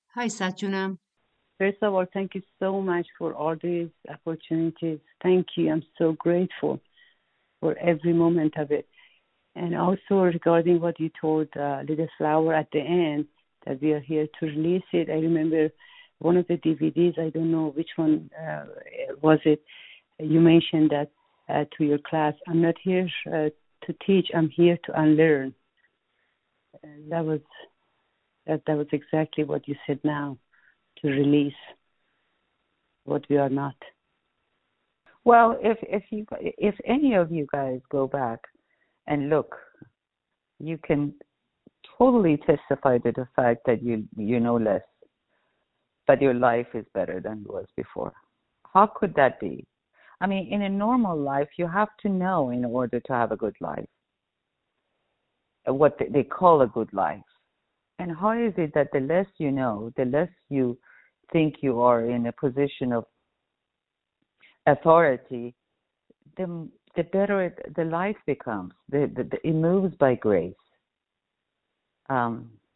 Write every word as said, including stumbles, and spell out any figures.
Hi, Satchuna. First of all, thank you so much for all these opportunities. Thank you. I'm so grateful for every moment of it. And also regarding what you told uh, Little Flower at the end, that we are here to release it. I remember one of the D V Ds, I don't know which one uh, was it, you mentioned that uh, to your class, I'm not here uh, to teach, I'm here to unlearn. And that was that, that was exactly what you said now, to release what we are not. Well, if if you if any of you guys go back and look, you can totally testify to the fact that you you know less, but your life is better than it was before. How could that be? I mean, in a normal life, you have to know in order to have a good life, what they call a good life. And how is it that the less you know, the less you think you are in a position of authority, the the better it, the life becomes. The, the, the, it moves by grace. Um,